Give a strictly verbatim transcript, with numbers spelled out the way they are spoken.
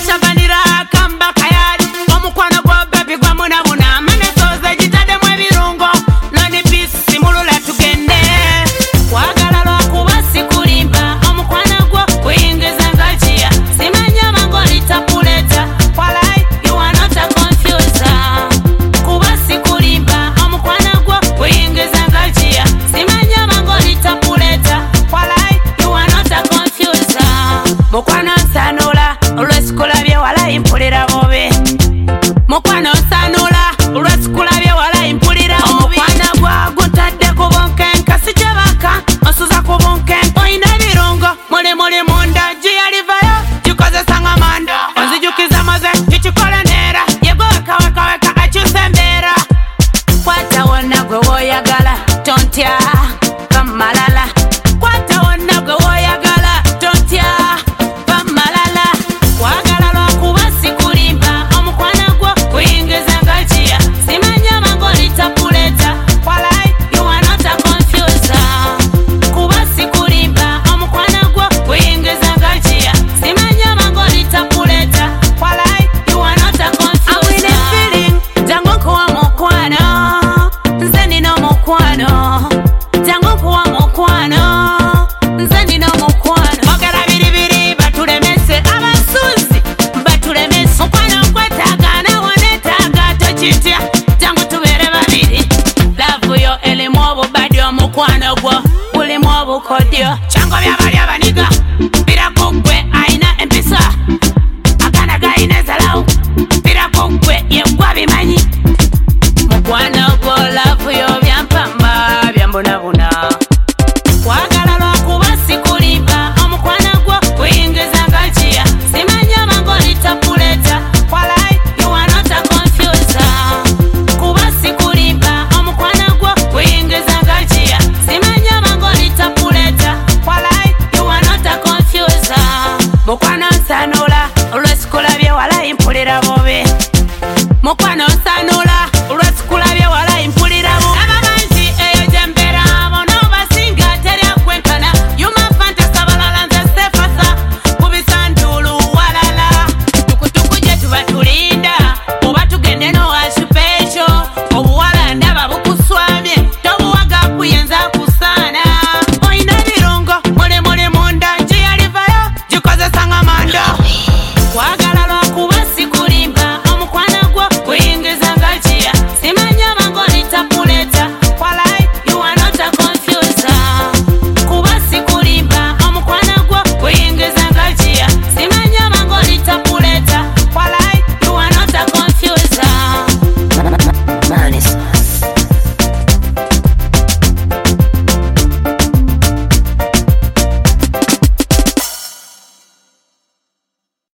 Chavanira kamba kayari omukwano gwa baby gwa muna muna mane soze jitade mwe birungo nani peace mulula tugende wagala lwa kubasi kulimba omukwano gwa kuyingiza ngachiya simanya mango litapuleta walai you are not a confuser kubasi kulimba omukwano gwa kuyingiza ngachiya simanya mango litapuleta walai you are not a confuser mukwano sanula ulwesikulabye wala impulira bobe mukwano sanula ulwesikulabye wala impulira omukwana gwa gutadde ku bunkenka sijabaka osuza ku bunkenka oyina birungo muli muli munda giyalivayo gikozesa nga manda onzijukiza maze gikikola neera yegwe wekawekaweka akyusa embeera kwata wonna gwe woyagala tontya bamalala kwata wonna gwe woyagala tontya bamalala wagala lwa kubasi kulimba omukwano gwo kuyingiza ngachiya simanya mango litapuleta walai you are not a confuser kubasi kulimba omukwano gwo kuyingiza ngachiya simanya mango litapuleta walai you are not a confuser I'm with a feeling jango kuwa mukwano nze nina mukwano jango kuwa mukwano nze nina mukwano mogera biribiri batulemese abasuzi batulemese mukwano nkwetaaga wonetaaga tokitya jangu tubeere babiri laavu yo erimu obubadde omukwano gwo gulimu obukodyo kyango byabali abaniga birako gwe ayina empisa akana gayina ezalawo birako gwe yegwa bimanyi mukwano gwo laavu yo byampamba byambonabona wagala lwa kubasi kulimba omukwano gwo kuyingiza ngachiya simanya mango litapuleta walai you are not a confuser kubasi kulimba omukwano gwo kuyingiza ngachiya simanya mango litapuleta walai you are not a confuser mukwano nsanula olwesikulabye wala impulira bobe mukwano nsanula